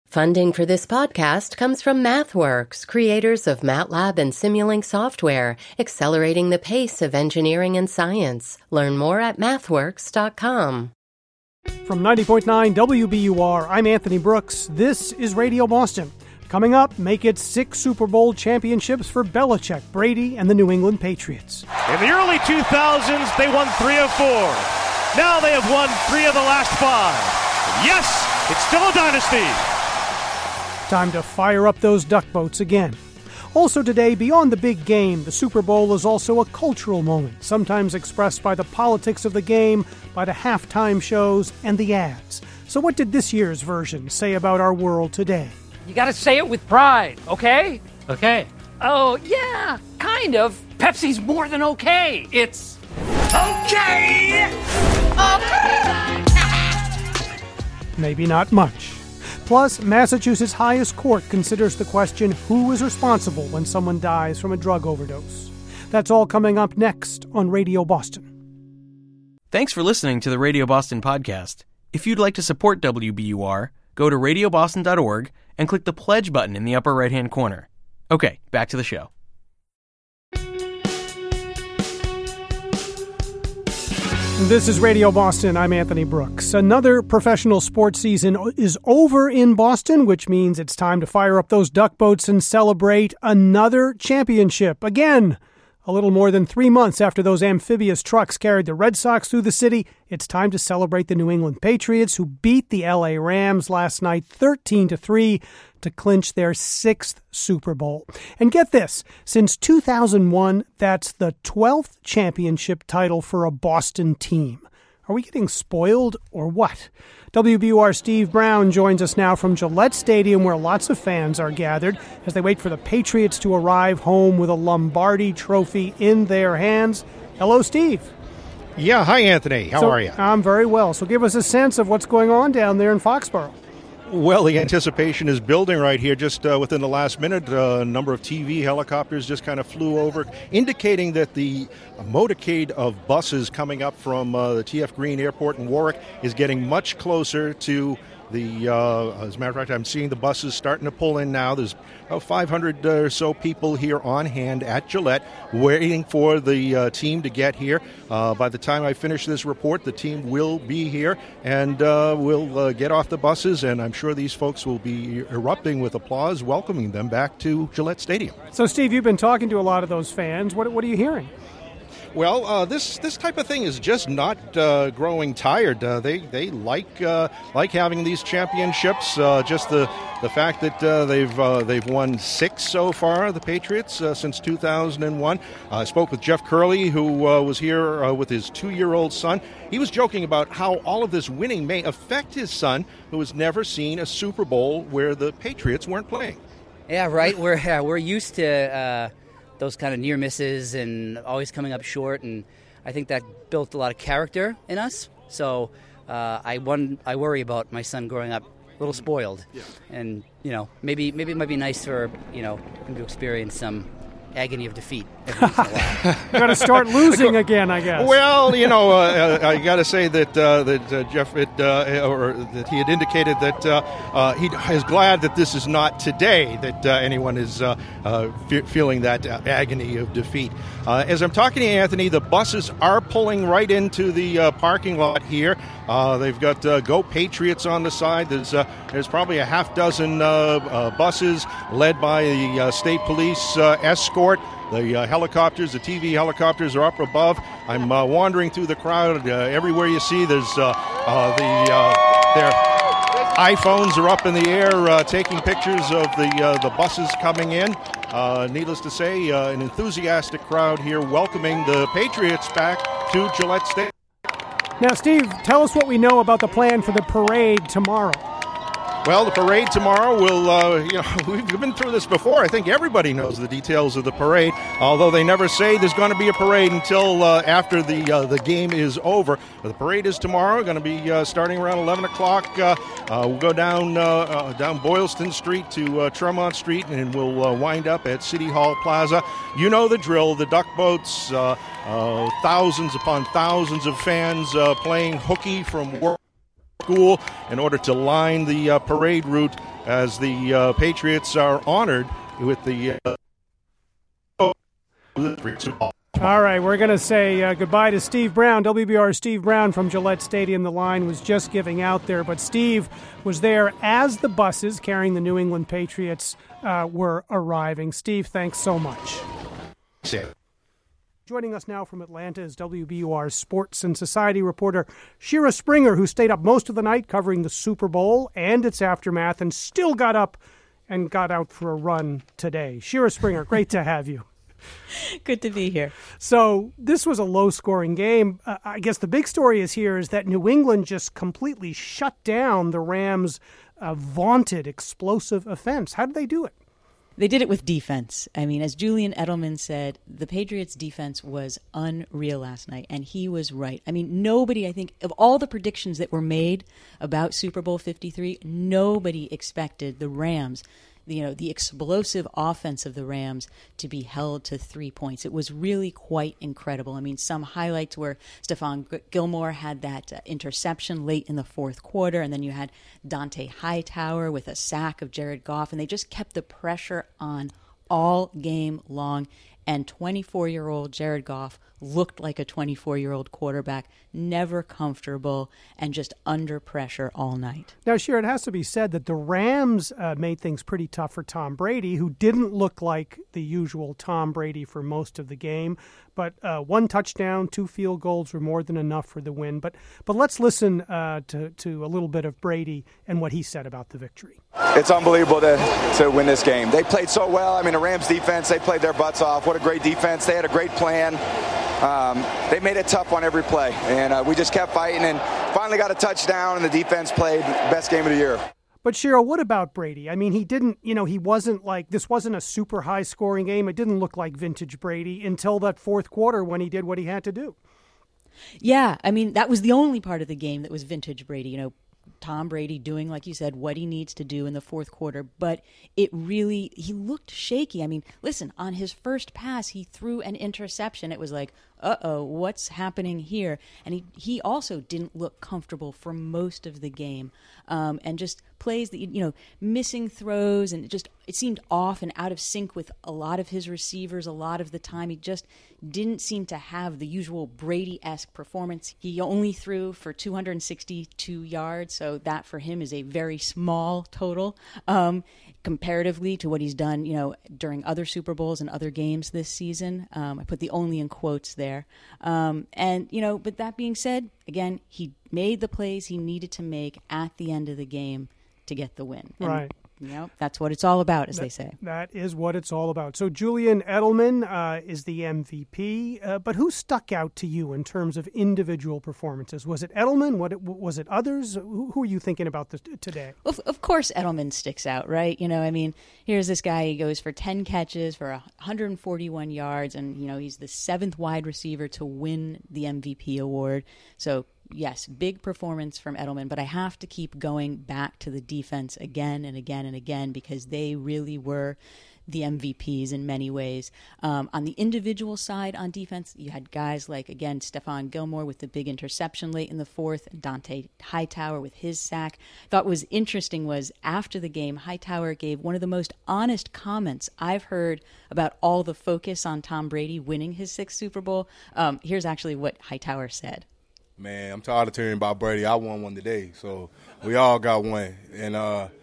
Funding for this podcast comes from MathWorks, creators of MATLAB and Simulink software, accelerating the pace of engineering and science. Learn more at mathworks.com. From 90.9 WBUR, I'm Anthony Brooks. This is Radio Boston. Coming up, make it 6 Super Bowl championships for Belichick, Brady, and the New England Patriots. In the early 2000s, they won 3 of 4. Now they have won 3 of the last 5. Yes, it's still a dynasty. Time to fire up those duck boats again. Also today, beyond the big game, the Super Bowl is also a cultural moment, sometimes expressed by the politics of the game, by the halftime shows, and the ads. So what did this year's version say about our world today? You gotta say it with pride, okay? Okay. Oh, yeah, kind of. Pepsi's more than okay. It's okay! Okay! Maybe not much. Plus, Massachusetts' highest court considers the question, who is responsible when someone dies from a drug overdose? That's all coming up next on Radio Boston. Thanks for listening to the Radio Boston podcast. If you'd like to support WBUR, go to radioboston.org and click the pledge button in the upper right-hand corner. Okay, back to the show. This is Radio Boston. I'm Anthony Brooks. Another professional sports season is over in Boston, which means it's time to fire up those duck boats and celebrate another championship. Again, a little more than 3 months after those amphibious trucks carried the Red Sox through the city, it's time to celebrate the New England Patriots, who beat the LA Rams last night 13-3 to clinch their 6th Super Bowl. And get this, since 2001, that's the 12th championship title for a Boston team. Are we getting spoiled or what? WBUR Steve Brown joins us now from Gillette Stadium, where lots of fans are gathered as they wait for the Patriots to arrive home with a Lombardi trophy in their hands. Hello, Steve. Yeah, hi, Anthony. How are you? I'm very well. So give us a sense of what's going on down there in Foxborough. Well, the anticipation is building right here. Just within the last minute, a number of TV helicopters just kind of flew over, indicating that the motorcade of buses coming up from the T.F. Green Airport in Warwick is getting much closer to the, as a matter of fact, I'm seeing the buses starting to pull in now. There's about 500 or so people here on hand at Gillette waiting for the team to get here. By the time I finish this report, the team will be here and will get off the buses, and I'm sure these folks will be erupting with applause, welcoming them back to Gillette Stadium. So, Steve, you've been talking to a lot of those fans. What are you hearing? Well, this type of thing is just not growing tired. They like having these championships. Just the fact that they've won 6 so far, the Patriots, since 2001. I spoke with Jeff Curley, who was here with his 2-year-old son. He was joking about how all of this winning may affect his son, who has never seen a Super Bowl where the Patriots weren't playing. Yeah, right. We're used to those kind of near misses and always coming up short, and I think that built a lot of character in us. So I worry about my son growing up a little spoiled, and maybe it might be nice for him to experience some agony of defeat every once in a while. You got to start losing again, I guess. Well, I got to say that Jeff, that he had indicated that he is glad that this is not today that anyone is feeling that agony of defeat. As I'm talking to you, Anthony, the buses are pulling right into the parking lot here. They've got Go Patriots on the side. There's probably a half dozen buses led by the state police escort. The helicopters, the TV helicopters are up above. I'm wandering through the crowd. Everywhere you see, their iPhones are up in the air taking pictures of the buses coming in. Needless to say, an enthusiastic crowd here welcoming the Patriots back to Gillette Stadium. Now, Steve, tell us what we know about the plan for the parade tomorrow. Well, the parade tomorrow will, we've been through this before. I think everybody knows the details of the parade, although they never say there's going to be a parade until after the game is over. The parade is tomorrow, going to be starting around 11 o'clock. We'll go down Boylston Street to Tremont Street, and we'll wind up at City Hall Plaza. You know the drill, the duck boats, thousands upon thousands of fans playing hooky from work. school in order to line the parade route as the Patriots are honored with the All right, we're going to say goodbye to Steve Brown, WBR Steve Brown from Gillette Stadium. The line was just giving out there, but Steve was there as the buses carrying the New England Patriots were arriving. Steve, thanks so much. Joining us now from Atlanta is WBUR sports and society reporter Shira Springer, who stayed up most of the night covering the Super Bowl and its aftermath and still got up and got out for a run today. Shira Springer, great to have you. Good to be here. So this was a low-scoring game. I guess the big story is that New England just completely shut down the Rams' vaunted explosive offense. How did they do it? They did it with defense. I mean, as Julian Edelman said, the Patriots' defense was unreal last night, and he was right. I mean, nobody, I think, of all the predictions that were made about Super Bowl 53, nobody expected the Rams, the explosive offense of the Rams, to be held to 3 points. It was really quite incredible. I mean, some highlights where Stephon Gilmore had that interception late in the fourth quarter, and then you had Dante Hightower with a sack of Jared Goff, and they just kept the pressure on all game long. And 24-year-old Jared Goff looked like a 24-year-old quarterback, never comfortable and just under pressure all night. Now, Shira, it has to be said that the Rams made things pretty tough for Tom Brady, who didn't look like the usual Tom Brady for most of the game. But one touchdown, 2 field goals were more than enough for the win. But let's listen to a little bit of Brady and what he said about the victory. It's unbelievable to win this game. They played so well. I mean, the Rams defense, they played their butts off. What a great defense. They had a great plan. They made it tough on every play. And we just kept fighting and finally got a touchdown, and the defense played best game of the year. But Shira, what about Brady? I mean, he didn't, he wasn't like, this wasn't a super high scoring game. It didn't look like vintage Brady until that fourth quarter when he did what he had to do. Yeah, I mean, that was the only part of the game that was vintage Brady. Tom Brady doing, like you said, what he needs to do in the fourth quarter. But he looked shaky. I mean, listen, on his first pass, he threw an interception. It was like, uh-oh, what's happening here? And he also didn't look comfortable for most of the game. And just plays that, missing throws, and it seemed off and out of sync with a lot of his receivers a lot of the time. He just didn't seem to have the usual Brady-esque performance. He only threw for 262 yards, so that for him is a very small total comparatively to what he's done, during other Super Bowls and other games this season. I put the only in quotes there. But that being said, again, he made the plays he needed to make at the end of the game to get the win. And, right. That's what it's all about, as they say. That is what it's all about. So Julian Edelman is the MVP, but who stuck out to you in terms of individual performances? Was it Edelman? Was it others? Who are you thinking about today? Of course Edelman sticks out, right? Here's this guy, he goes for 10 catches for 141 yards, and, he's the 7th wide receiver to win the MVP award. So, yes, big performance from Edelman, but I have to keep going back to the defense again and again and again because they really were the MVPs in many ways. On the individual side on defense, you had guys like, again, Stephon Gilmore with the big interception late in the fourth, Dante Hightower with his sack. Thought was interesting was after the game, Hightower gave one of the most honest comments I've heard about all the focus on Tom Brady winning his 6th Super Bowl. Here's actually what Hightower said. Man, I'm tired of hearing about Brady. I won one today, so we all got one. And,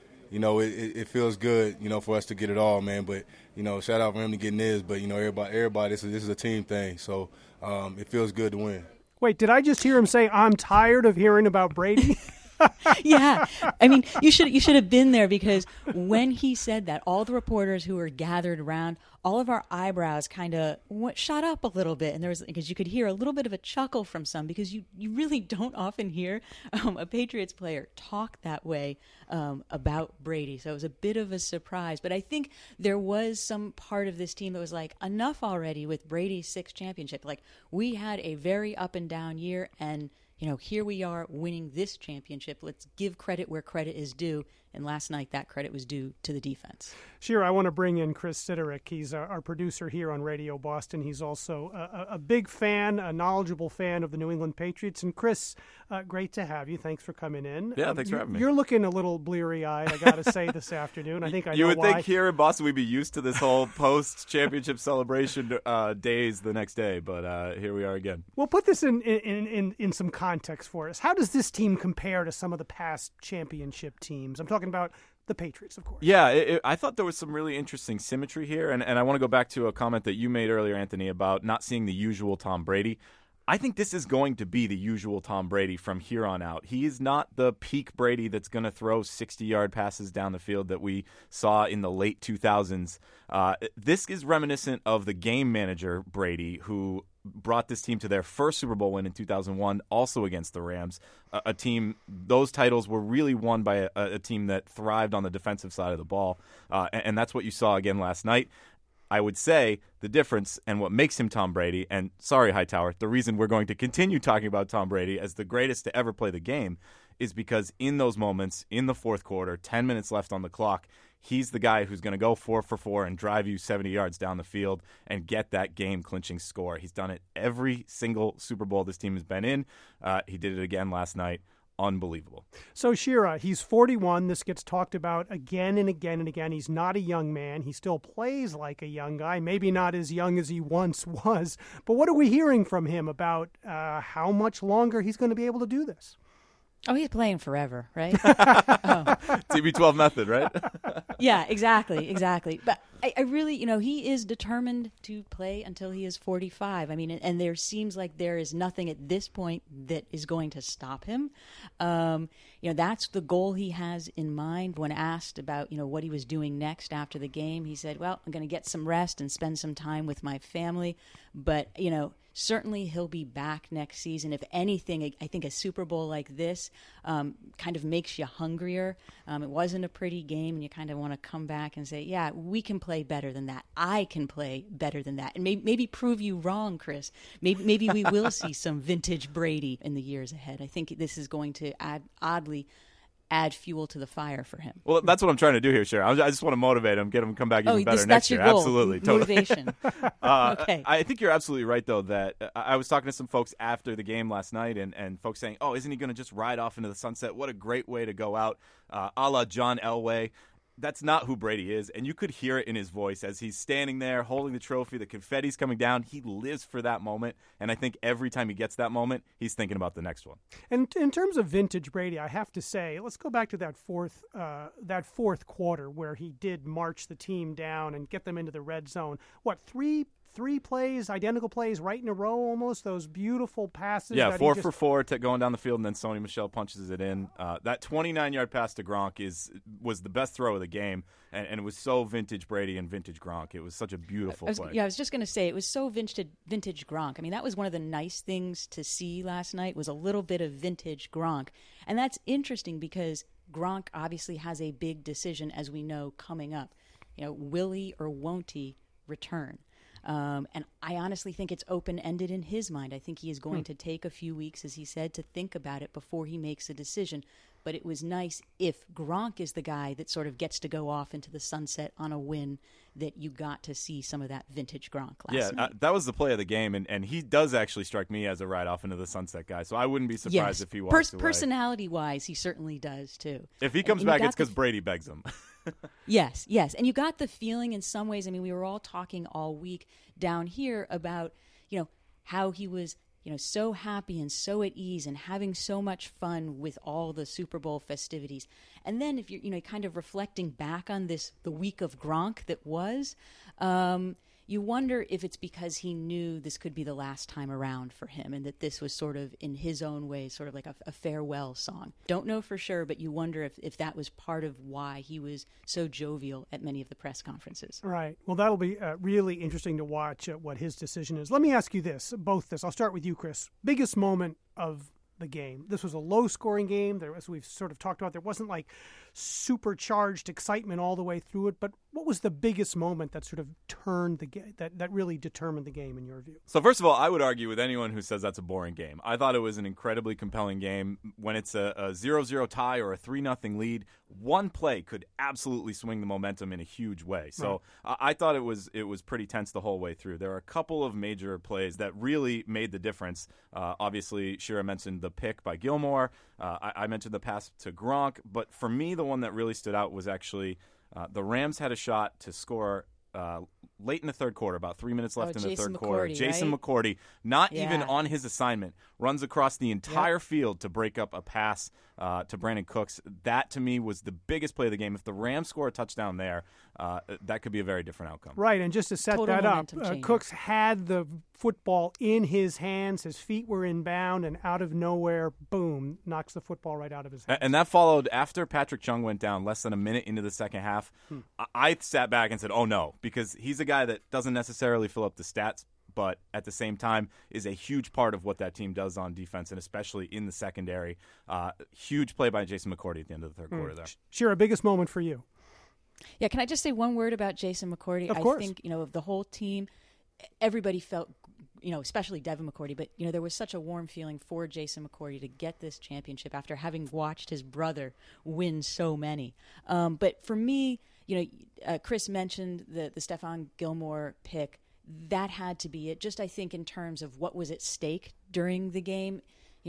it feels good, for us to get it all, man. But, shout out for him to getting his. But, everybody, this is a team thing. So it feels good to win. Wait, did I just hear him say, I'm tired of hearing about Brady? Yeah. I mean, you should have been there because when he said that, all the reporters who were gathered around, all of our eyebrows kind of shot up a little bit. And there was, because you could hear a little bit of a chuckle from some because you really don't often hear a Patriots player talk that way about Brady. So it was a bit of a surprise. But I think there was some part of this team that was like, enough already with Brady's 6th championship. Like, we had a very up and down year, and here we are winning this championship. Let's give credit where credit is due. And last night, that credit was due to the defense. Shira, I want to bring in Chris Siderick. He's our producer here on Radio Boston. He's also a big fan, a knowledgeable fan of the New England Patriots. And Chris, great to have you. Thanks for coming in. Yeah, thanks for having me. You're looking a little bleary-eyed, I got to say, this afternoon. I think I know why. You would think here in Boston we'd be used to this whole post-championship celebration days the next day, but here we are again. Well, put this in some context for us. How does this team compare to some of the past championship teams? I'm talking about the Patriots, of course. Yeah, I thought there was some really interesting symmetry here, and I want to go back to a comment that you made earlier, Anthony, about not seeing the usual Tom Brady. I think this is going to be the usual Tom Brady from here on out. He is not the peak Brady that's going to throw 60-yard passes down the field that we saw in the late 2000s. This is reminiscent of the game manager Brady, who brought this team to their first Super Bowl win in 2001, also against the Rams, a team, those titles were really won by a team that thrived on the defensive side of the ball, and that's what you saw again last night. I would say the difference and what makes him Tom Brady, and sorry, Hightower, the reason we're going to continue talking about Tom Brady as the greatest to ever play the game is because in those moments, in the fourth quarter, 10 minutes left on the clock, he's the guy who's going to go 4 for 4 and drive you 70 yards down the field and get that game-clinching score. He's done it every single Super Bowl this team has been in. He did it again last night. Unbelievable. So, Shira, he's 41. This gets talked about again and again and again. He's not a young man. He still plays like a young guy, maybe not as young as he once was. But what are we hearing from him about how much longer he's going to be able to do this? Oh, he's playing forever, right? TB12 method, right? Yeah, exactly. But I really, he is determined to play until he is 45. I mean, and there seems like there is nothing at this point that is going to stop him. That's the goal he has in mind. When asked about, what he was doing next after the game, he said, well, I'm going to get some rest and spend some time with my family. But, certainly he'll be back next season. If anything, I think a Super Bowl like this kind of makes you hungrier. It wasn't a pretty game, and you kind of want to come back and say, yeah, we can play better than that. I can play better than that. And maybe prove you wrong, Chris. Maybe we will see some vintage Brady in the years ahead. I think this is going to add fuel to the fire for him. Well, that's what I'm trying to do here, Sharon. I just want to motivate him, get him to come back even better that's next year. Your goal. Absolutely. Totally. Motivation. Okay. I think you're absolutely right, though, that I was talking to some folks after the game last night and folks saying, oh, isn't he going to just ride off into the sunset? What a great way to go out, a la John Elway. That's not who Brady is, and you could hear it in his voice as he's standing there holding the trophy, the confetti's coming down. He lives for that moment, and I think every time he gets that moment, he's thinking about the next one. And in terms of vintage Brady, I have to say, let's go back to that fourth quarter where he did march the team down and get them into the red zone. What, three plays, identical plays right in a row almost, those beautiful passes. Yeah, 4 for 4 going down the field, and then Sony Michel punches it in. That 29-yard pass to Gronk was the best throw of the game, and it was so vintage Brady and vintage Gronk. It was such a beautiful play. I was just going to say, it was so vintage Gronk. I mean, that was one of the nice things to see last night, was a little bit of vintage Gronk. And that's interesting because Gronk obviously has a big decision, as we know, coming up. Will he or won't he return? And I honestly think it's open-ended in his mind. I think he is going to take a few weeks, as he said, to think about it before he makes a decision. But it was nice if Gronk is the guy that sort of gets to go off into the sunset on a win, that you got to see some of that vintage Gronk last night. That was the play of the game, and he does actually strike me as a ride-off into the sunset guy, so I wouldn't be surprised if he walks away. Personality-wise, he certainly does, too. If he comes back, it's because Brady begs him. Yes. And you got the feeling in some ways, I mean, we were all talking all week down here about, how he was, so happy and so at ease and having so much fun with all the Super Bowl festivities. And then if you're, kind of reflecting back on the week of Gronk that was, you wonder if it's because he knew this could be the last time around for him and that this was sort of, in his own way, sort of like a farewell song. Don't know for sure, but you wonder if that was part of why he was so jovial at many of the press conferences. Right. Well, that'll be really interesting to watch what his decision is. Let me ask you this, I'll start with you, Chris. Biggest moment of the game. This was a low-scoring game. As we've sort of talked about, there wasn't like supercharged excitement all the way through it. But what was the biggest moment that sort of turned the that really determined the game in your view? So first of all, I would argue with anyone who says that's a boring game. I thought it was an incredibly compelling game. When it's a 0-0 tie or a 3-0 lead, one play could absolutely swing the momentum in a huge way. So I thought it was pretty tense the whole way through. There are a couple of major plays that really made the difference. Obviously, Shira mentioned the pick by Gilmore. I mentioned the pass to Gronk. But for me, the one that really stood out was actually the Rams had a shot to score late in the third quarter, about 3 minutes left in the third quarter. Jason McCourty, not even on his assignment, runs across the entire field to break up a pass to Brandon Cooks. That, to me, was the biggest play of the game. If the Rams score a touchdown there, that could be a very different outcome. Right, and just to set that up, Cooks had the football in his hands. His feet were inbound, and out of nowhere, boom, knocks the football right out of his hands. And that followed after Patrick Chung went down less than a minute into the second half. I sat back and said, oh, no, because he's a guy that doesn't necessarily fill up the stats, but at the same time is a huge part of what that team does on defense, and especially in the secondary. Huge play by Jason McCourty at the end of the third quarter there. Shira, biggest moment for you? Yeah, can I just say one word about Jason McCourty? Of course. I think, of the whole team, everybody felt, especially Devin McCourty, but, there was such a warm feeling for Jason McCourty to get this championship after having watched his brother win so many. But for me, Chris mentioned the Stephon Gilmore pick. That had to be it. Just, I think, in terms of what was at stake during the game.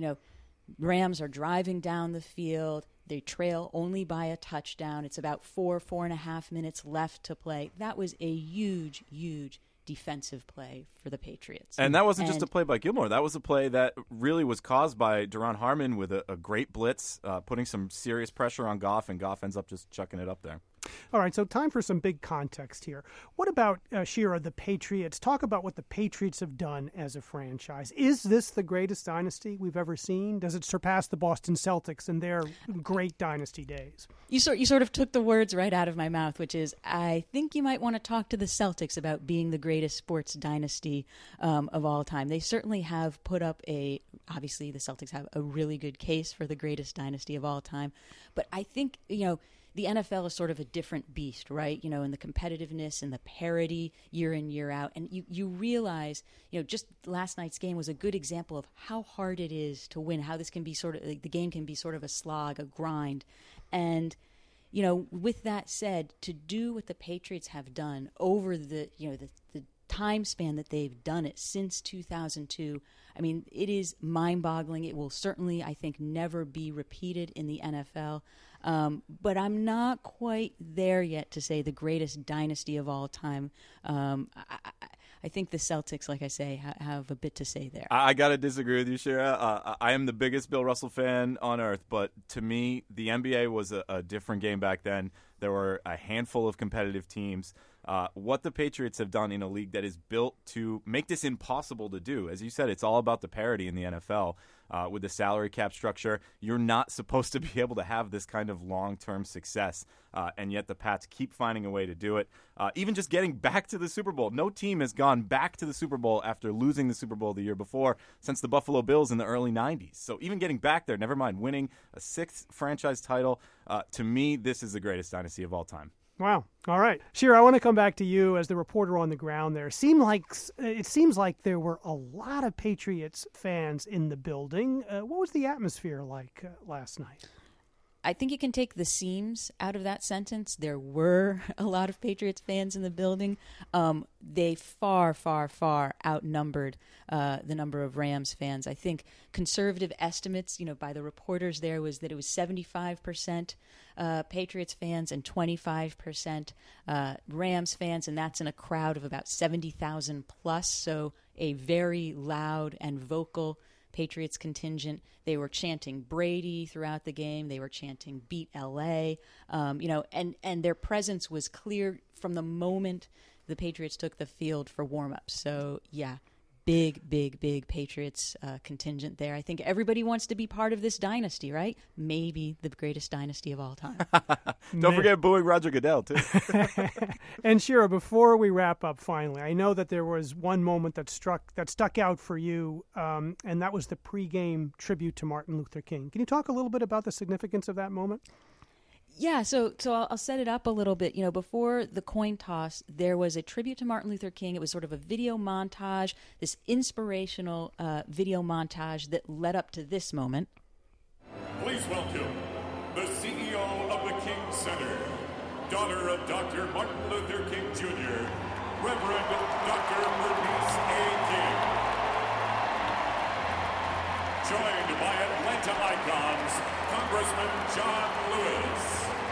Rams are driving down the field. They trail only by a touchdown. It's about 4.5 minutes left to play. That was a huge, huge defensive play for the Patriots. And that wasn't just a play by Gilmore. That was a play that really was caused by Duron Harmon with a great blitz, putting some serious pressure on Goff, and Goff ends up just chucking it up there. All right, so time for some big context here. What about, Shira, the Patriots? Talk about what the Patriots have done as a franchise. Is this the greatest dynasty we've ever seen? Does it surpass the Boston Celtics in their great dynasty days? You sort of took the words right out of my mouth, which is, I think you might want to talk to the Celtics about being the greatest sports dynasty of all time. They certainly have put up obviously the Celtics have a really good case for the greatest dynasty of all time. But I think, the NFL is sort of a different beast, right? And the competitiveness and the parity year in, year out. And you realize, just last night's game was a good example of how hard it is to win, how this can be the game can be sort of a slog, a grind. And, with that said, to do what the Patriots have done over the time span that they've done it since 2002, I mean, it is mind-boggling. It will certainly, I think, never be repeated in the NFL. But I'm not quite there yet to say the greatest dynasty of all time. I think the Celtics, like I say, have a bit to say there. I got to disagree with you, Shira. I am the biggest Bill Russell fan on earth, but to me, the NBA was a different game back then. There were a handful of competitive teams. What the Patriots have done in a league that is built to make this impossible to do. As you said, it's all about the parity in the NFL. With the salary cap structure, you're not supposed to be able to have this kind of long-term success, and yet the Pats keep finding a way to do it. Even just getting back to the Super Bowl. No team has gone back to the Super Bowl after losing the Super Bowl the year before since the Buffalo Bills in the early 90s. So even getting back there, never mind winning a 6th franchise title, to me, this is the greatest dynasty of all time. Wow. All right. Shira, I want to come back to you as the reporter on the ground there. It seems like there were a lot of Patriots fans in the building. What was the atmosphere like last night? I think you can take the seams out of that sentence. There were a lot of Patriots fans in the building. They far, far, far outnumbered the number of Rams fans. I think conservative estimates, by the reporters there, was that it was 75% Patriots fans and 25% Rams fans, and that's in a crowd of about 70,000 plus. So a very loud and vocal Patriots contingent. They were chanting Brady throughout the game. They were chanting "Beat LA," and their presence was clear from the moment the Patriots took the field for warm-ups. So, yeah, big Patriots contingent there. I think everybody wants to be part of this dynasty, right? Maybe the greatest dynasty of all time. Don't forget booing Roger Goodell, too. And Shira, before we wrap up finally, I know that there was one moment that stuck out for you, and that was the pregame tribute to Martin Luther King. Can you talk a little bit about the significance of that moment? Yeah, so I'll set it up a little bit. Before the coin toss, there was a tribute to Martin Luther King. It was sort of a video montage, this inspirational video montage that led up to this moment. Please welcome the CEO of the King Center, daughter of Dr. Martin Luther King Jr., Reverend Dr. Bernice A. King. Joined by Atlanta icons, Congressman John Lewis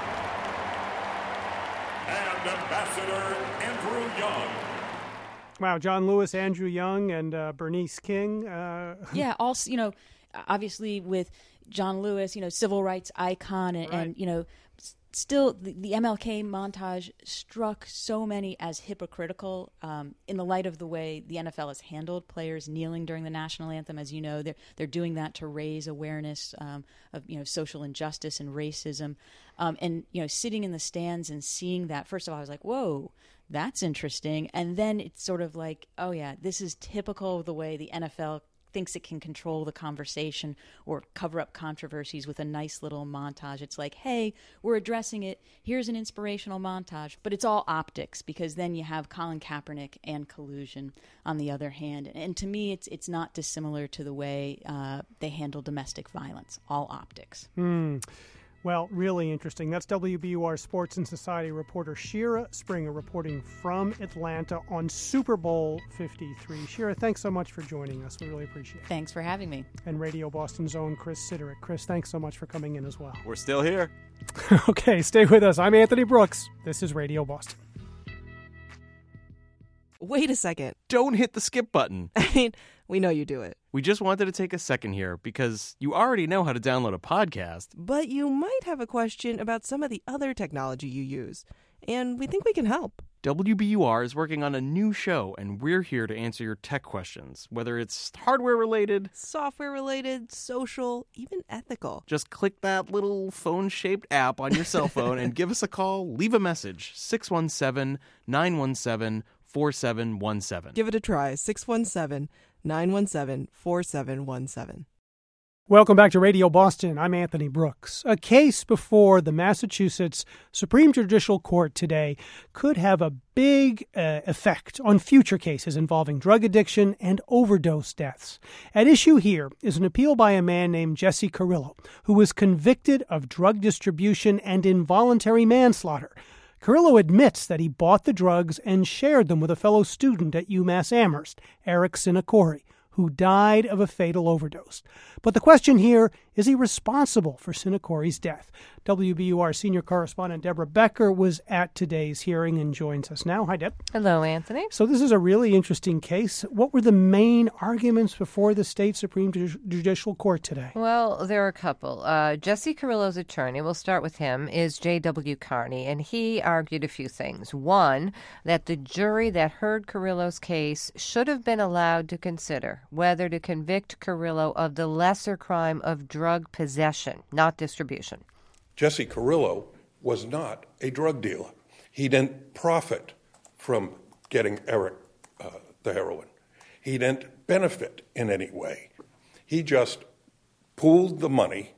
and Ambassador Andrew Young. Wow, John Lewis, Andrew Young, and Bernice King. Yeah, also, obviously with John Lewis, civil rights icon, and still the MLK montage struck so many as hypocritical in the light of the way the NFL has handled players kneeling during the national anthem. As you know, they're doing that to raise awareness of social injustice and racism. And sitting in the stands and seeing that, first of all, I was like, whoa, that's interesting. And then it's sort of like, oh yeah, this is typical of the way the NFL thinks it can control the conversation or cover up controversies with a nice little montage. It's like, hey, we're addressing it. Here's an inspirational montage. But it's all optics, because then you have Colin Kaepernick and collusion on the other hand. And to me, it's not dissimilar to the way they handle domestic violence. All optics. Well, really interesting. That's WBUR Sports and Society reporter Shira Springer reporting from Atlanta on Super Bowl 53. Shira, thanks so much for joining us. We really appreciate it. Thanks for having me. And Radio Boston's own Chris Siderick. Chris, thanks so much for coming in as well. We're still here. Okay, stay with us. I'm Anthony Brooks. This is Radio Boston. Wait a second. Don't hit the skip button. I mean, we know you do it. We just wanted to take a second here because you already know how to download a podcast. But you might have a question about some of the other technology you use, and we think we can help. WBUR is working on a new show, and we're here to answer your tech questions, whether it's hardware-related, software-related, social, even ethical. Just click that little phone-shaped app on your cell phone and give us a call. Leave a message, 617-917-4717. Give it a try, 617-917-4717. Welcome back to Radio Boston. I'm Anthony Brooks. A case before the Massachusetts Supreme Judicial Court today could have a big effect on future cases involving drug addiction and overdose deaths. At issue here is an appeal by a man named Jesse Carrillo, who was convicted of drug distribution and involuntary manslaughter. Carrillo admits that he bought the drugs and shared them with a fellow student at UMass Amherst, Eric Sinacori, who died of a fatal overdose. But the question here, is he responsible for Sinacori's death? WBUR senior correspondent Deborah Becker was at today's hearing and joins us now. Hi, Deb. Hello, Anthony. So this is a really interesting case. What were the main arguments before the state Supreme Judicial Court today? Well, there are a couple. Jesse Carrillo's attorney, we'll start with him, is J.W. Carney, and he argued a few things. One, that the jury that heard Carrillo's case should have been allowed to consider whether to convict Carrillo of the lesser crime of drug possession, not distribution. Jesse Carrillo was not a drug dealer. He didn't profit from getting Eric the heroin. He didn't benefit in any way. He just pooled the money,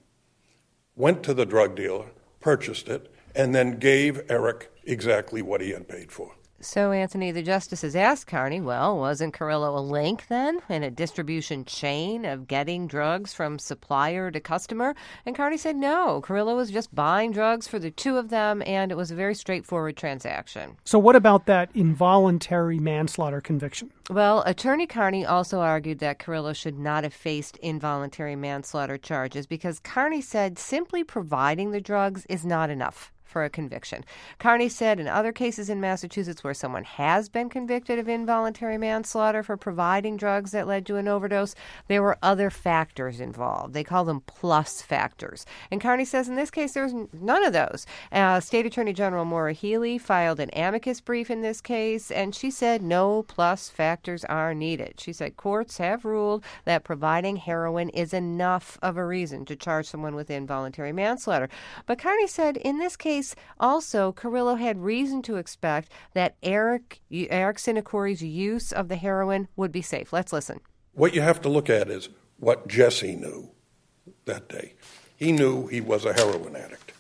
went to the drug dealer, purchased it, and then gave Eric exactly what he had paid for. So, Anthony, the justices asked Carney, well, wasn't Carrillo a link then in a distribution chain of getting drugs from supplier to customer? And Carney said no. Carrillo was just buying drugs for the two of them, and it was a very straightforward transaction. So what about that involuntary manslaughter conviction? Well, Attorney Carney also argued that Carrillo should not have faced involuntary manslaughter charges because Carney said simply providing the drugs is not enough for a conviction. Carney said in other cases in Massachusetts where someone has been convicted of involuntary manslaughter for providing drugs that led to an overdose, there were other factors involved. They call them plus factors. And Carney says in this case there's none of those. State Attorney General Maura Healey filed an amicus brief in this case, and she said no plus factors are needed. She said courts have ruled that providing heroin is enough of a reason to charge someone with involuntary manslaughter. But Carney said in this case also, Carrillo had reason to expect that Eric Sinacori's use of the heroin would be safe. Let's listen. What you have to look at is what Jesse knew that day. He knew he was a heroin addict.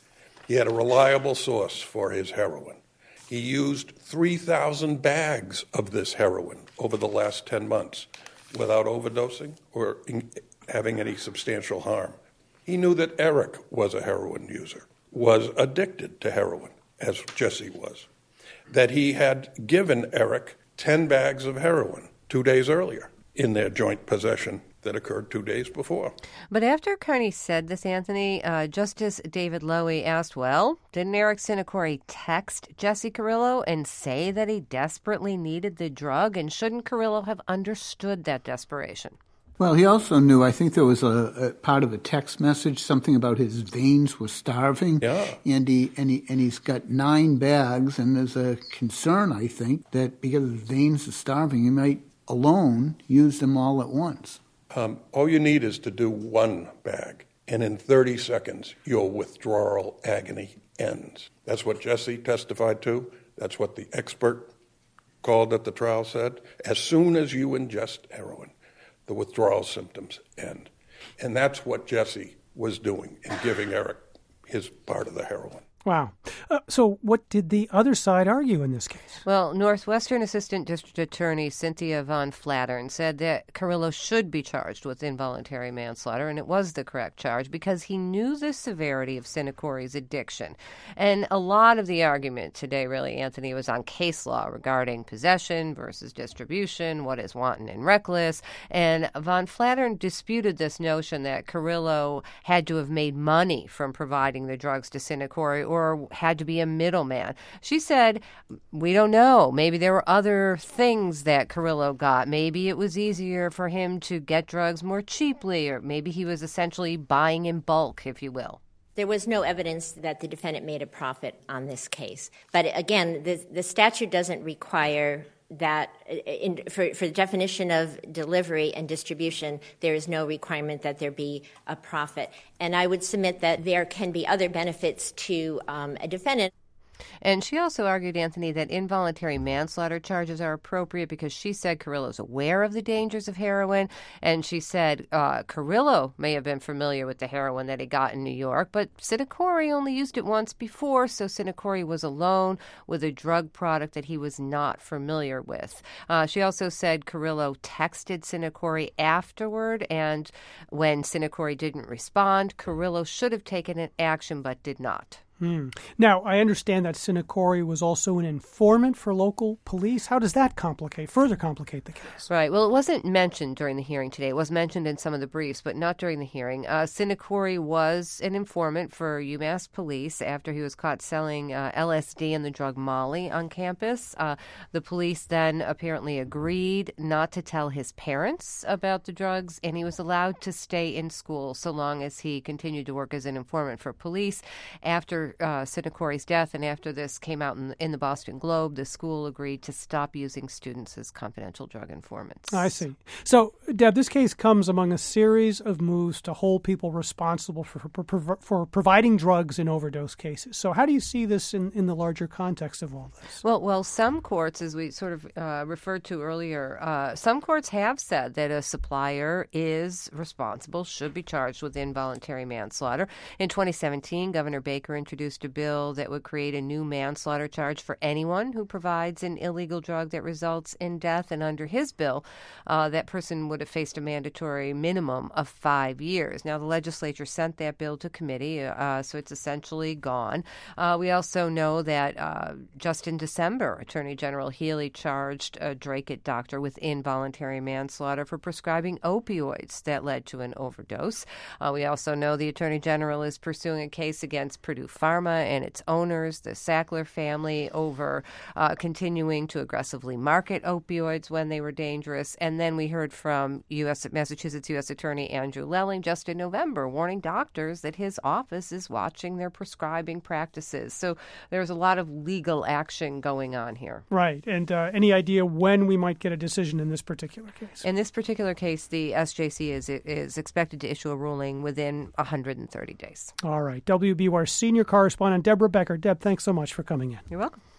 He had a reliable source for his heroin. He used 3,000 bags of this heroin over the last 10 months without overdosing or having any substantial harm. He knew that Eric was a heroin user, was addicted to heroin, as Jesse was, that he had given Eric 10 bags of heroin 2 days earlier in their joint possession that occurred 2 days before. But after Carney said this, Anthony, Justice David Lowy asked, well, didn't Eric Sinacory text Jesse Carrillo and say that he desperately needed the drug? And shouldn't Carrillo have understood that desperation? Well, he also knew, I think there was a part of a text message, something about his veins were starving. Yeah. And he's got 9 bags, and there's a concern, I think, that because his veins are starving, he might alone use them all at once. All you need is to do 1 bag, and in 30 seconds, your withdrawal agony ends. That's what Jesse testified to. That's what the expert called at the trial said. As soon as you ingest heroin, the withdrawal symptoms end. And that's what Jesse was doing in giving Eric his part of the heroin. Wow. So what did the other side argue in this case? Well, Northwestern Assistant District Attorney Cynthia Von Flattern said that Carrillo should be charged with involuntary manslaughter, and it was the correct charge because he knew the severity of Sinacory's addiction. And a lot of the argument today, really, Anthony, was on case law regarding possession versus distribution, what is wanton and reckless. And Von Flattern disputed this notion that Carrillo had to have made money from providing the drugs to Sinacory or had to be a middleman. She said, we don't know. Maybe there were other things that Carrillo got. Maybe it was easier for him to get drugs more cheaply, or maybe he was essentially buying in bulk, if you will. There was no evidence that the defendant made a profit on this case. But again, the statute doesn't require that for the definition of delivery and distribution, there is no requirement that there be a profit. And I would submit that there can be other benefits to a defendant. And she also argued, Anthony, that involuntary manslaughter charges are appropriate because she said Carrillo's aware of the dangers of heroin. And she said Carrillo may have been familiar with the heroin that he got in New York, but Sinacory only used it once before, so Sinacory was alone with a drug product that he was not familiar with. She also said Carrillo texted Sinacory afterward, and when Sinacory didn't respond, Carrillo should have taken an action but did not. Now, I understand that Sinacory was also an informant for local police. How does that further complicate the case? Right. Well, it wasn't mentioned during the hearing today. It was mentioned in some of the briefs, but not during the hearing. Sinacory was an informant for UMass police after he was caught selling LSD and the drug Molly on campus. The police then apparently agreed not to tell his parents about the drugs, and he was allowed to stay in school so long as he continued to work as an informant for police. After Sinacory's death and after this came out in the Boston Globe, the school agreed to stop using students as confidential drug informants. I see. So, Deb, this case comes among a series of moves to hold people responsible for providing drugs in overdose cases. So how do you see this in the larger context of all this? Well, some courts, as we sort of referred to earlier, some courts have said that a supplier is responsible, should be charged with involuntary manslaughter. In 2017, Governor Baker introduced a bill that would create a new manslaughter charge for anyone who provides an illegal drug that results in death. And under his bill, that person would have faced a mandatory minimum of 5 years. Now, the legislature sent that bill to committee, so it's essentially gone. We also know that just in December, Attorney General Healy charged a Dracut doctor with involuntary manslaughter for prescribing opioids that led to an overdose. We also know the Attorney General is pursuing a case against Purdue Pharma and its owners, the Sackler family, over continuing to aggressively market opioids when they were dangerous. And then we heard from Massachusetts U.S. Attorney Andrew Lelling just in November, warning doctors that his office is watching their prescribing practices. So there's a lot of legal action going on here. Right. And any idea when we might get a decision in this particular case? In this particular case, the SJC is expected to issue a ruling within 130 days. All right. WBUR senior correspondent Deborah Becker. Deb, thanks so much for coming in. You're welcome.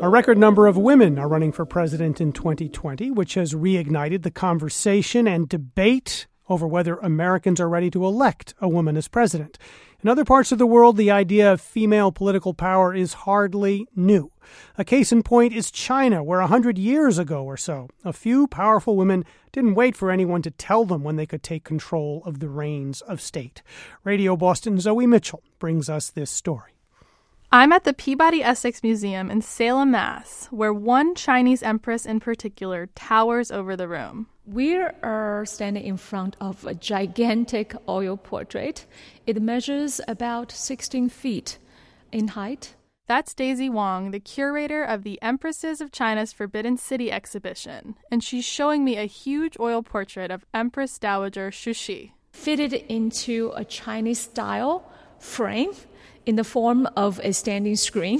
A record number of women are running for president in 2020, which has reignited the conversation and debate over whether Americans are ready to elect a woman as president. In other parts of the world, the idea of female political power is hardly new. A case in point is China, where 100 years ago or so, a few powerful women didn't wait for anyone to tell them when they could take control of the reins of state. Radio Boston's Zoe Mitchell brings us this story. I'm at the Peabody Essex Museum in Salem, Mass., where one Chinese empress in particular towers over the room. We are standing in front of a gigantic oil portrait. It measures about 16 feet in height. That's Daisy Wong, the curator of the Empresses of China's Forbidden City exhibition, and she's showing me a huge oil portrait of Empress Dowager Cixi. Fitted into a Chinese-style frame in the form of a standing screen.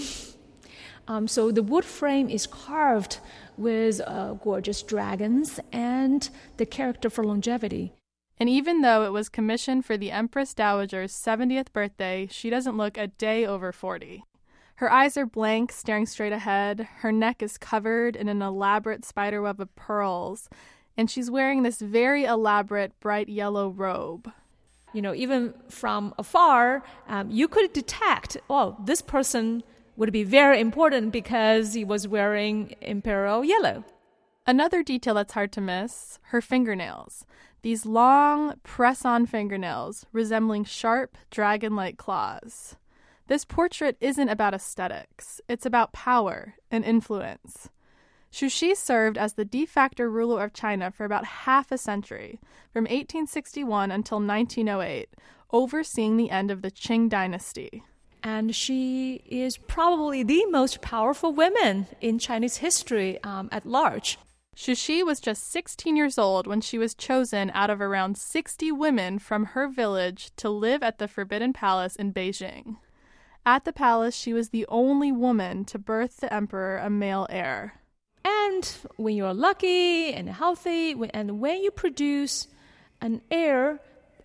So the wood frame is carved with gorgeous dragons and the character for longevity. And even though it was commissioned for the Empress Dowager's 70th birthday, she doesn't look a day over 40. Her eyes are blank, staring straight ahead. Her neck is covered in an elaborate spiderweb of pearls, and she's wearing this very elaborate bright yellow robe. You know, even from afar, you could detect, this person would be very important because he was wearing imperial yellow. Another detail that's hard to miss, her fingernails. These long, press-on fingernails resembling sharp, dragon-like claws. This portrait isn't about aesthetics. It's about power and influence. Cixi served as the de facto ruler of China for about half a century, from 1861 until 1908, overseeing the end of the Qing dynasty. And she is probably the most powerful woman in Chinese history at large. Cixi was just 16 years old when she was chosen out of around 60 women from her village to live at the Forbidden Palace in Beijing. At the palace, she was the only woman to birth the emperor a male heir. And when you're lucky and healthy, and when you produce an heir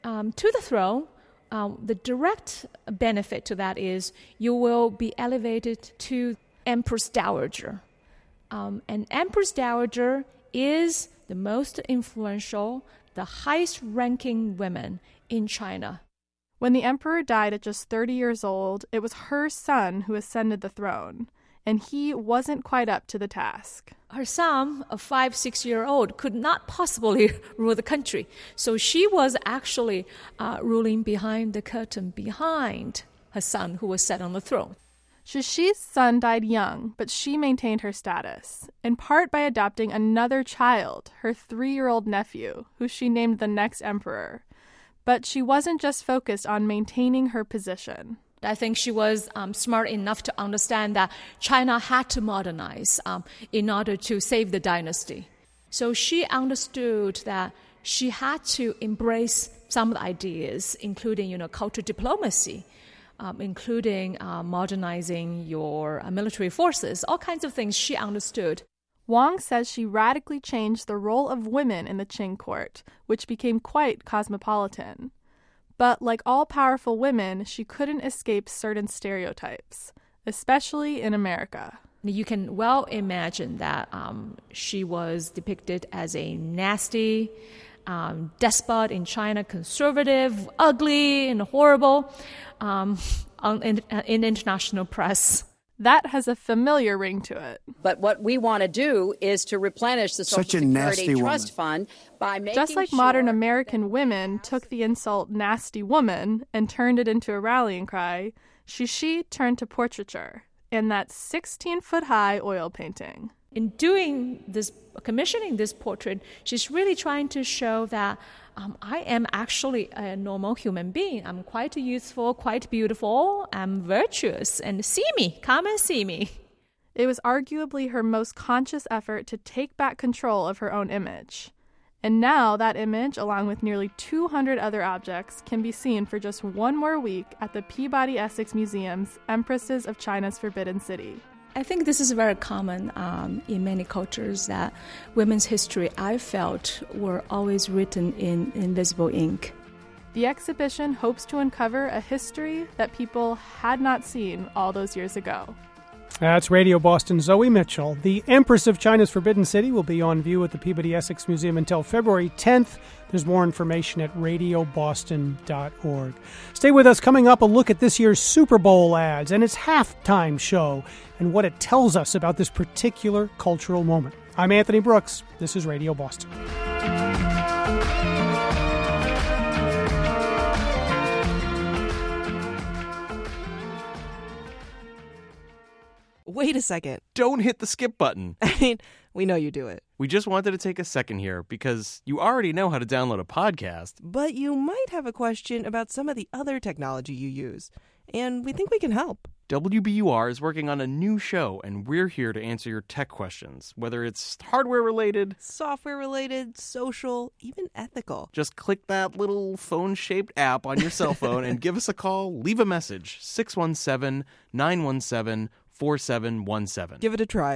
to the throne, the direct benefit to that is you will be elevated to Empress Dowager. And Empress Dowager is the most influential, the highest-ranking woman in China. When the emperor died at just 30 years old, it was her son who ascended the throne, and he wasn't quite up to the task. Her son, a 5-6-year-old, could not possibly rule the country. So she was actually ruling behind the curtain, behind her son, who was set on the throne. Cixi's son died young, but she maintained her status, in part by adopting another child, her 3-year-old nephew, who she named the next emperor. But she wasn't just focused on maintaining her position. I think she was smart enough to understand that China had to modernize in order to save the dynasty. So she understood that she had to embrace some of the ideas, including, cultural diplomacy, including modernizing your military forces, all kinds of things she understood. Wong says she radically changed the role of women in the Qing court, which became quite cosmopolitan. But like all powerful women, she couldn't escape certain stereotypes, especially in America. You can well imagine that she was depicted as a nasty despot in China, conservative, ugly, and horrible in international press. That has a familiar ring to it. But what we want to do is to replenish the Social Security Trust Fund by making Just like modern American women took the insult nasty woman and turned it into a rallying cry, Cixi turned to portraiture in that 16-foot-high oil painting. In commissioning this portrait, she's really trying to show that I am actually a normal human being. I'm quite youthful, quite beautiful, I'm virtuous, and come and see me. It was arguably her most conscious effort to take back control of her own image. And now that image, along with nearly 200 other objects, can be seen for just one more week at the Peabody Essex Museum's Empresses of China's Forbidden City. I think this is very common in many cultures that women's history, I felt, were always written in invisible ink. The exhibition hopes to uncover a history that people had not seen all those years ago. That's Radio Boston, Zoe Mitchell. The Empress of China's Forbidden City will be on view at the Peabody Essex Museum until February 10th. There's more information at radioboston.org. Stay with us. Coming up, a look at this year's Super Bowl ads and its halftime show and what it tells us about this particular cultural moment. I'm Anthony Brooks. This is Radio Boston. Wait a second. Don't hit the skip button. I mean, we know you do it. We just wanted to take a second here because you already know how to download a podcast. But you might have a question about some of the other technology you use, and we think we can help. WBUR is working on a new show, and we're here to answer your tech questions, whether it's hardware-related, software-related, social, even ethical. Just click that little phone-shaped app on your cell phone and give us a call. Leave a message, 617-917-4717. Give it a try,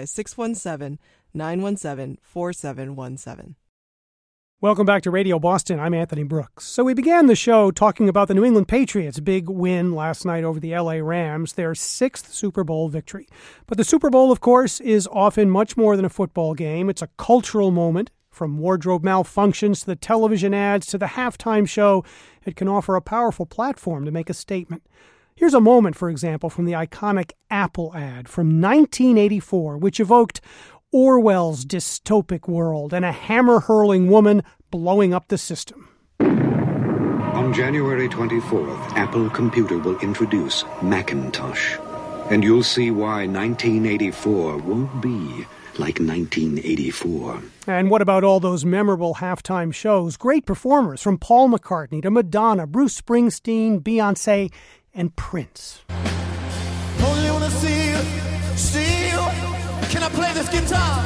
617-917-4717. Welcome back to Radio Boston. I'm Anthony Brooks. So we began the show talking about the New England Patriots' big win last night over the LA Rams, their 6th Super Bowl victory. But the Super Bowl, of course, is often much more than a football game. It's a cultural moment. From wardrobe malfunctions to the television ads to the halftime show, it can offer a powerful platform to make a statement. Here's a moment, for example, from the iconic Apple ad from 1984, which evoked Orwell's dystopic world and a hammer-hurling woman blowing up the system. On January 24th, Apple Computer will introduce Macintosh. And you'll see why 1984 won't be like 1984. And what about all those memorable halftime shows? Great performers from Paul McCartney to Madonna, Bruce Springsteen, Beyonce, and Prince. Only wanna see you. Can I play this guitar?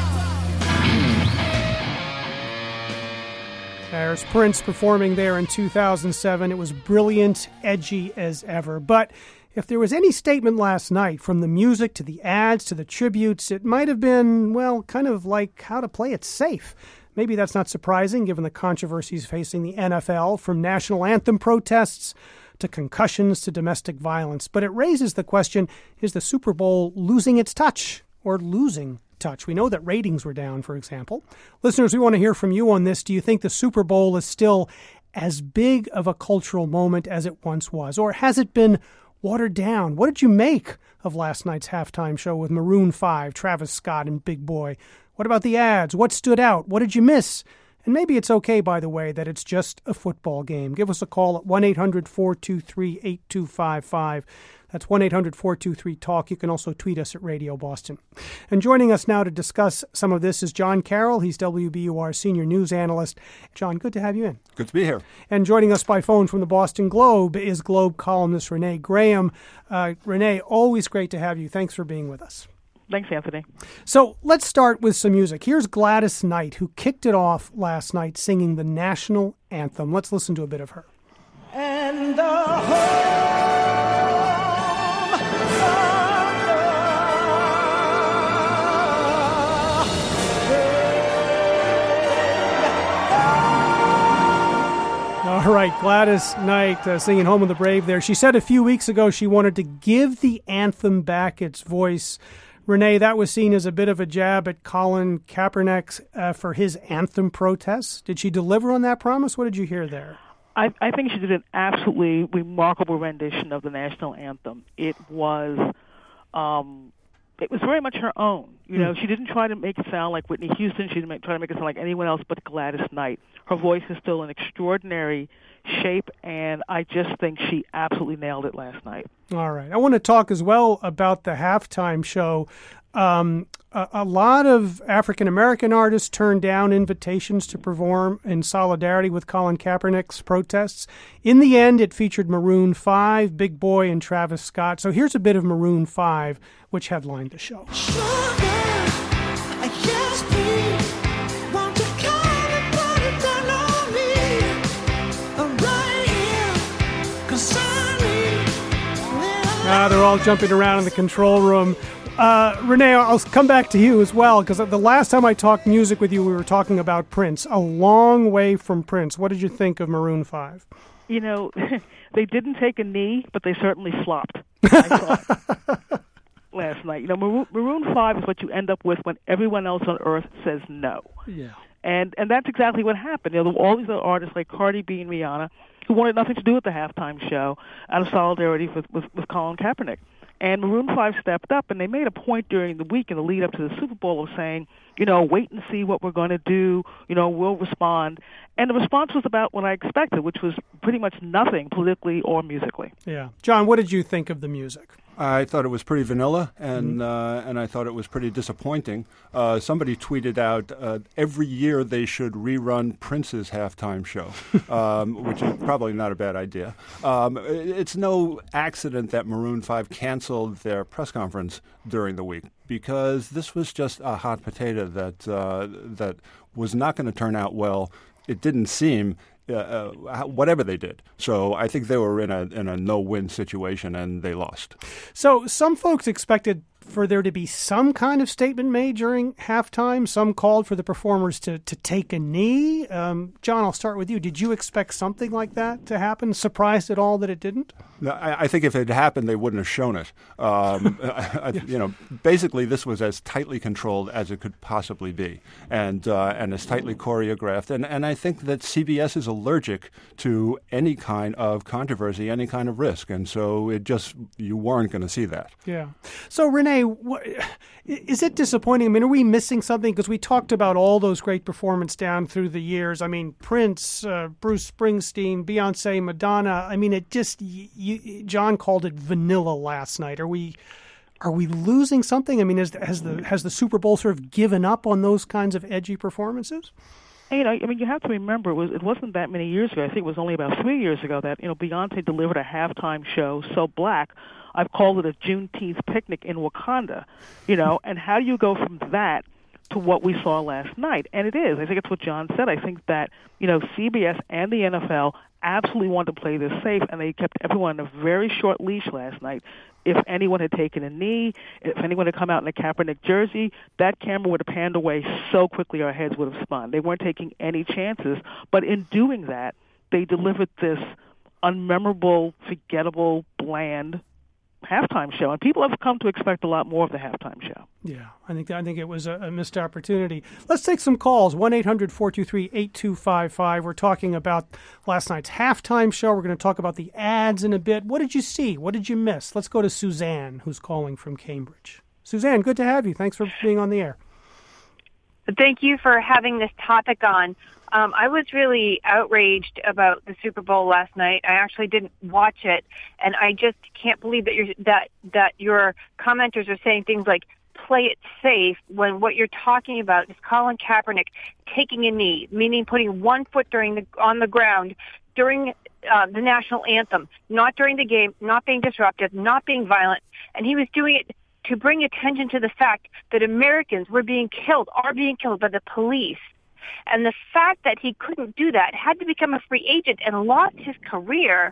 There's Prince performing there in 2007. It was brilliant, edgy as ever. But if there was any statement last night, from the music to the ads to the tributes, it might have been, well, kind of like how to play it safe. Maybe that's not surprising given the controversies facing the NFL, from national anthem protests to concussions to domestic violence. But it raises the question, is the Super Bowl losing its touch? Or losing touch? We know that ratings were down, for example. Listeners, we want to hear from you on this. Do you think the Super Bowl is still as big of a cultural moment as it once was? Or has it been watered down? What did you make of last night's halftime show with Maroon 5, Travis Scott, and Big Boy? What about the ads? What stood out? What did you miss? And maybe it's okay, by the way, that it's just a football game. Give us a call at 1-800-423-8255. That's 1-800-423-TALK. You can also tweet us at Radio Boston. And joining us now to discuss some of this is John Carroll. He's WBUR senior news analyst. John, good to have you in. Good to be here. And joining us by phone from the Boston Globe is Globe columnist Renee Graham. Renee, always great to have you. Thanks for being with us. Thanks, Anthony. So let's start with some music. Here's Gladys Knight, who kicked it off last night singing the national anthem. Let's listen to a bit of her. And the home All right, Gladys Knight singing Home of the Brave there. She said a few weeks ago she wanted to give the anthem back its voice. Renee, that was seen as a bit of a jab at Colin Kaepernick for his anthem protests. Did she deliver on that promise? What did you hear there? I think she did an absolutely remarkable rendition of the national anthem. It was very much her own. You know, she didn't try to make it sound like Whitney Houston. She didn't try to make it sound like anyone else but Gladys Knight. Her voice is still in extraordinary shape, and I just think she absolutely nailed it last night. All right. I want to talk as well about the halftime show. A lot of African-American artists turned down invitations to perform in solidarity with Colin Kaepernick's protests. In the end, it featured Maroon 5, Big Boy, and Travis Scott. So here's a bit of Maroon 5, which headlined the show. They're all jumping around in the control room. Renee, I'll come back to you as well, because the last time I talked music with you, we were talking about Prince. A long way from Prince. What did you think of Maroon 5? You know, they didn't take a knee, but they certainly flopped. last night. You know, Maroon 5 is what you end up with when everyone else on earth says no. Yeah. And that's exactly what happened. You know, all these other artists like Cardi B and Rihanna who wanted nothing to do with the halftime show out of solidarity with Colin Kaepernick. And Maroon 5 stepped up, and they made a point during the week in the lead up to the Super Bowl of saying, you know, wait and see what we're going to do. You know, we'll respond. And the response was about what I expected, which was pretty much nothing politically or musically. Yeah. John, what did you think of the music? I thought it was pretty vanilla, and I thought it was pretty disappointing. Somebody tweeted out every year they should rerun Prince's halftime show, which is probably not a bad idea. It's no accident that Maroon 5 canceled their press conference during the week, because this was just a hot potato that was not going to turn out well. It didn't seem. Whatever they did. So I think they were in a no-win situation, and they lost. So some folks expected for there to be some kind of statement made during halftime. Some called for the performers to take a knee. John, I'll start with you. Did you expect something like that to happen? Surprised at all that it didn't? No, I think if it had happened, they wouldn't have shown it. You know, basically, this was as tightly controlled as it could possibly be, and as tightly choreographed. And I think that CBS is allergic to any kind of controversy, any kind of risk, and so you weren't going to see that. Yeah. So Renee, is it disappointing? I mean, are we missing something? Because we talked about all those great performances down through the years. I mean, Prince, Bruce Springsteen, Beyonce, Madonna. I mean, it just. John called it vanilla last night. Are we losing something? I mean, has the Super Bowl sort of given up on those kinds of edgy performances? You know, I mean, you have to remember it wasn't that many years ago. I think it was only about 3 years ago that Beyonce delivered a halftime show so black. I've called it a Juneteenth picnic in Wakanda. And how do you go from that to what we saw last night? And it is. I think it's what John said. I think that CBS and the NFL absolutely wanted to play this safe, and they kept everyone on a very short leash last night. If anyone had taken a knee, if anyone had come out in a Kaepernick jersey, that camera would have panned away so quickly our heads would have spun. They weren't taking any chances, but in doing that, they delivered this unmemorable, forgettable, bland halftime show, and people have come to expect a lot more of the halftime show. Yeah, I think it was a missed opportunity. Let's take some calls. 1-800-423-8255. We're talking about last night's halftime show. We're going to talk about the ads in a bit. What did you see? What did you miss? Let's go to Suzanne, who's calling from Cambridge. Suzanne, good to have you. Thanks for being on the air. Thank you for having this topic on. I was really outraged about the Super Bowl last night. I actually didn't watch it, and I just can't believe that your commenters are saying things like "play it safe" when what you're talking about is Colin Kaepernick taking a knee, meaning putting one foot on the ground during the national anthem, not during the game, not being disruptive, not being violent, and he was doing it to bring attention to the fact that Americans are being killed by the police. And the fact that he couldn't do that, had to become a free agent and lost his career,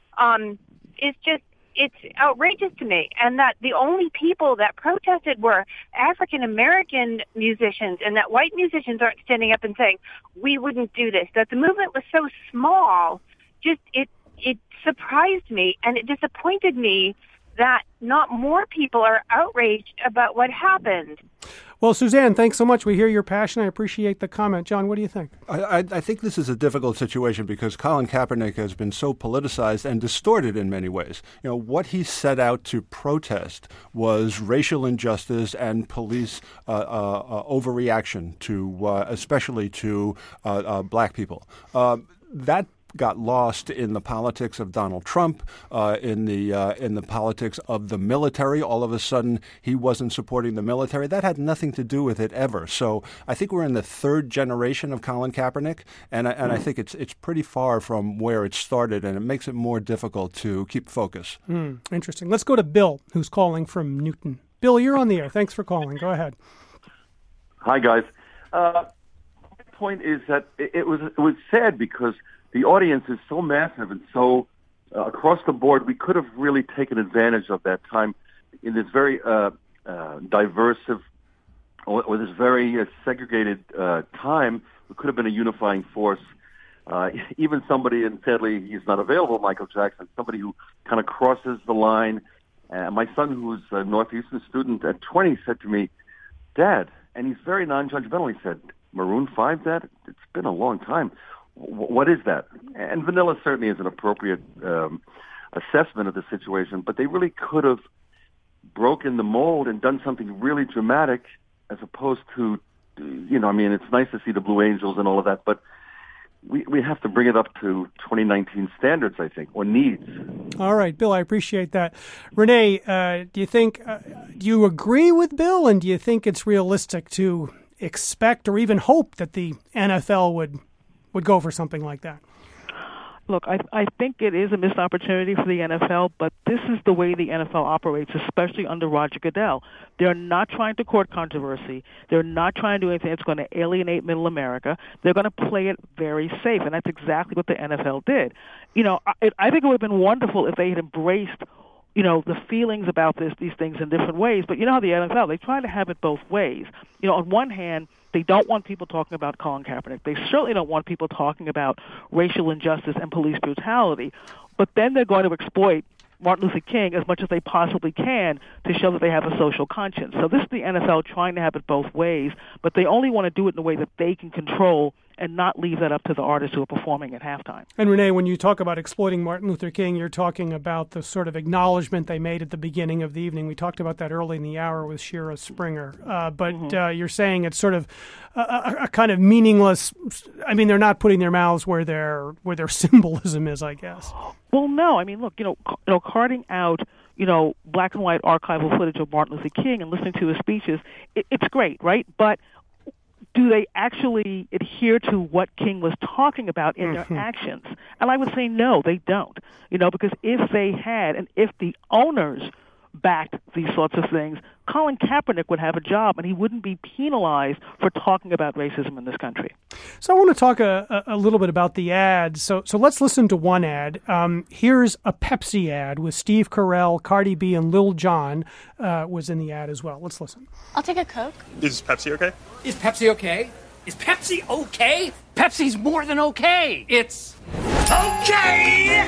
it's outrageous to me. And that the only people that protested were African-American musicians, and that white musicians aren't standing up and saying, we wouldn't do this. That the movement was so small, it surprised me, and it disappointed me that not more people are outraged about what happened. Well, Suzanne, thanks so much. We hear your passion. I appreciate the comment. John, what do you think? I think this is a difficult situation because Colin Kaepernick has been so politicized and distorted in many ways. What he set out to protest was racial injustice and police overreaction to, especially to black people. That got lost in the politics of Donald Trump, in the politics of the military. All of a sudden, he wasn't supporting the military. That had nothing to do with it ever. So I think we're in the third generation of Colin Kaepernick, and I think it's pretty far from where it started, and it makes it more difficult to keep focus. Interesting. Let's go to Bill, who's calling from Newton. Bill, you're on the air. Thanks for calling. Go ahead. Hi, guys. My point is that it was sad because the audience is so massive and so across the board. We could have really taken advantage of that time in this very diverse or this very segregated time. We could have been a unifying force. Even somebody, and sadly he's not available, Michael Jackson, somebody who kind of crosses the line My son, who's a Northeastern student at 20, said to me, "Dad," and he's very non-judgmental, he said, "Maroon 5, Dad? It's been a long time. What is that?" And Vanilla certainly is an appropriate assessment of the situation, but they really could have broken the mold and done something really dramatic as opposed to, it's nice to see the Blue Angels and all of that, but we have to bring it up to 2019 standards, I think, or needs. All right, Bill, I appreciate that. Renee, do you agree with Bill, and do you think it's realistic to expect or even hope that the NFL would go for something like that? Look, I think it is a missed opportunity for the NFL, but this is the way the NFL operates, especially under Roger Goodell. They're not trying to court controversy. They're not trying to do anything that's going to alienate middle America. They're going to play it very safe, and that's exactly what the NFL did. I think it would have been wonderful if they had embraced the feelings about these things in different ways. But you know how the NFL, they try to have it both ways. On one hand, they don't want people talking about Colin Kaepernick. They certainly don't want people talking about racial injustice and police brutality. But then they're going to exploit Martin Luther King as much as they possibly can to show that they have a social conscience. So this is the NFL trying to have it both ways, but they only want to do it in a way that they can control and not leave that up to the artists who are performing at halftime. And Renee, when you talk about exploiting Martin Luther King, you're talking about the sort of acknowledgement they made at the beginning of the evening. We talked about that early in the hour with Shira Springer. You're saying it's sort of a kind of meaningless. I mean, they're not putting their mouths where their symbolism is, I guess. Well, no. I mean, look, carting out black and white archival footage of Martin Luther King and listening to his speeches, it's great, right? But do they actually adhere to what King was talking about in their actions? And I would say no, they don't. Because if they had, and if the owners backed these sorts of things, Colin Kaepernick would have a job and he wouldn't be penalized for talking about racism in this country. So I want to talk a little bit about the ads. So let's listen to one ad. Here's a Pepsi ad with Steve Carell, Cardi B, and Lil Jon was in the ad as well. Let's listen. I'll take a Coke. Is Pepsi okay? Is Pepsi okay? Is Pepsi okay? Pepsi's more than okay. It's okay!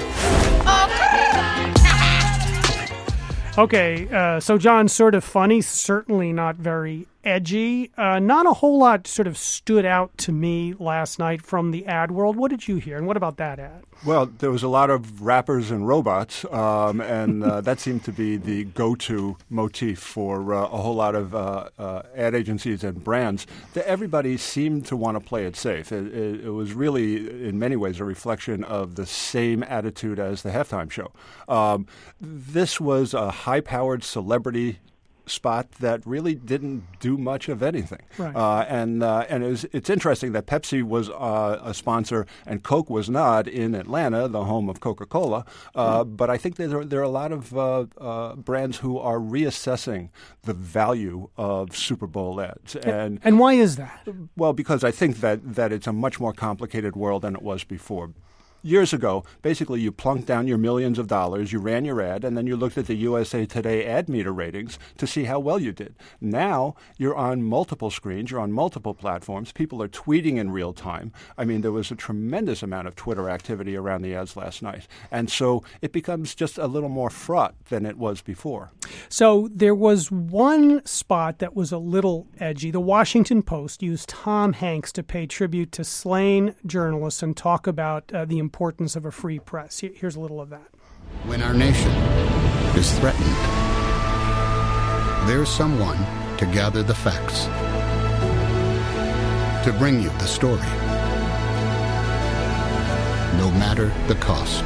Okay, so John, sort of funny, certainly not very edgy. Not a whole lot sort of stood out to me last night from the ad world. What did you hear, and what about that ad? Well, there was a lot of rappers and robots, and that seemed to be the go-to motif for a whole lot of ad agencies and brands. Everybody seemed to want to play it safe. It was really, in many ways, a reflection of the same attitude as the halftime show. This was a high-powered celebrity spot that really didn't do much of anything. Right. And it's interesting that Pepsi was a sponsor and Coke was not in Atlanta, the home of Coca-Cola. But I think there are a lot of brands who are reassessing the value of Super Bowl ads. And why is that? Well, because I think that it's a much more complicated world than it was before. Years ago, basically you plunked down your millions of dollars, you ran your ad, and then you looked at the USA Today ad meter ratings to see how well you did. Now you're on multiple screens, you're on multiple platforms, people are tweeting in real time. I mean, there was a tremendous amount of Twitter activity around the ads last night. And so it becomes just a little more fraught than it was before. So there was one spot that was a little edgy. The Washington Post used Tom Hanks to pay tribute to slain journalists and talk about the importance of a free press. Here's a little of that. When our nation is threatened, there's someone to gather the facts, to bring you the story, no matter the cost.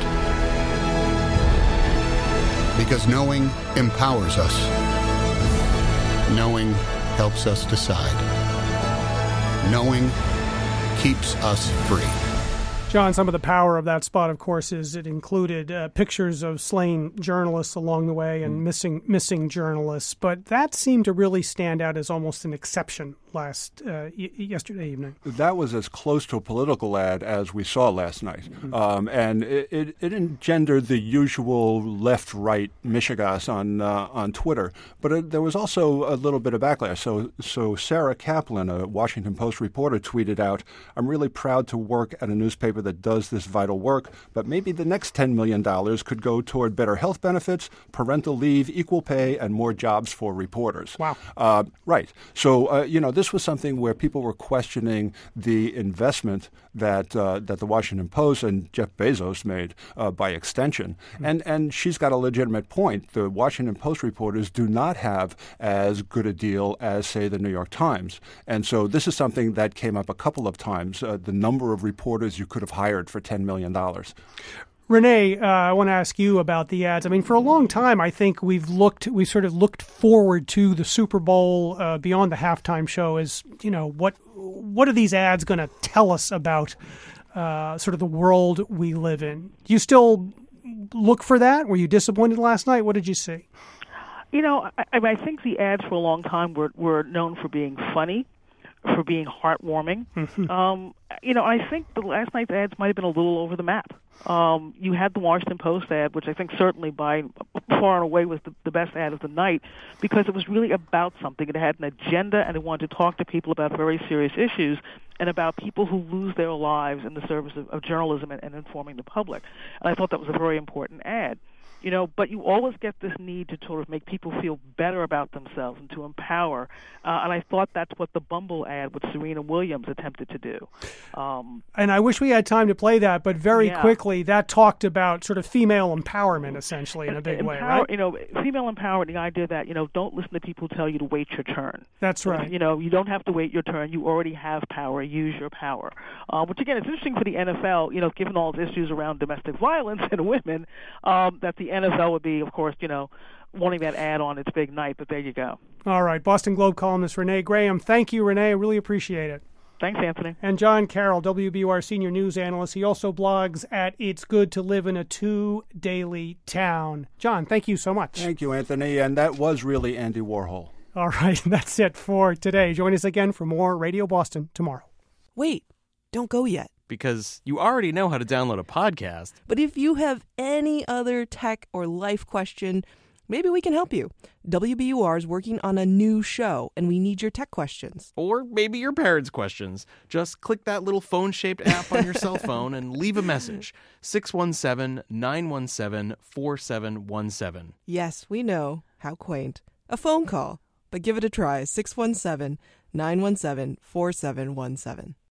Because knowing empowers us. Knowing helps us decide. Knowing keeps us free. John, some of the power of that spot, of course, is it included pictures of slain journalists along the way and missing journalists. But that seemed to really stand out as almost an exception yesterday evening. That was as close to a political ad as we saw last night. And it engendered the usual left-right mishigas on Twitter. But there was also a little bit of backlash. So Sarah Kaplan, a Washington Post reporter, tweeted out, "I'm really proud to work at a newspaper that does this vital work, but maybe the next $10 million could go toward better health benefits, parental leave, equal pay, and more jobs for reporters." Wow. Right. So, this was something where people were questioning the investment that the Washington Post and Jeff Bezos made by extension. And she's got a legitimate point. The Washington Post reporters do not have as good a deal as, say, the New York Times. And so this is something that came up a couple of times, the number of reporters you could have hired for $10 million. Renee, I want to ask you about the ads. I mean, for a long time, I think we've sort of looked forward to the Super Bowl beyond the halftime show as, what are these ads going to tell us about sort of the world we live in? Do you still look for that? Were you disappointed last night? What did you see? I think the ads for a long time were known for being funny, for being heartwarming. I think the last night's ads might have been a little over the map. You had the Washington Post ad, which I think certainly by far and away was the best ad of the night, because it was really about something. It had an agenda, and it wanted to talk to people about very serious issues and about people who lose their lives in the service of journalism and informing the public. And I thought that was a very important ad. But you always get this need to sort of make people feel better about themselves and to empower. And I thought that's what the Bumble ad with Serena Williams attempted to do. And I wish we had time to play that, but very quickly, that talked about sort of female empowerment, essentially, in a big way, right? Female empowerment, the idea that, don't listen to people who tell you to wait your turn. That's right. You don't have to wait your turn. You already have power. Use your power. Which, again, it's interesting for the NFL, given all the issues around domestic violence and women, that the NFL would be, of course, wanting that ad on its big night, but there you go. All right. Boston Globe columnist Renee Graham. Thank you, Renee. I really appreciate it. Thanks, Anthony. And John Carroll, WBUR senior news analyst. He also blogs at It's Good to Live in a Two Daily Town. John, thank you so much. Thank you, Anthony. And that was really Andy Warhol. All right. That's it for today. Join us again for more Radio Boston tomorrow. Wait, don't go yet. Because you already know how to download a podcast. But if you have any other tech or life question, maybe we can help you. WBUR is working on a new show, and we need your tech questions. Or maybe your parents' questions. Just click that little phone-shaped app on your cell phone and leave a message. 617-917-4717. Yes, we know. How quaint. A phone call. But give it a try. 617-917-4717.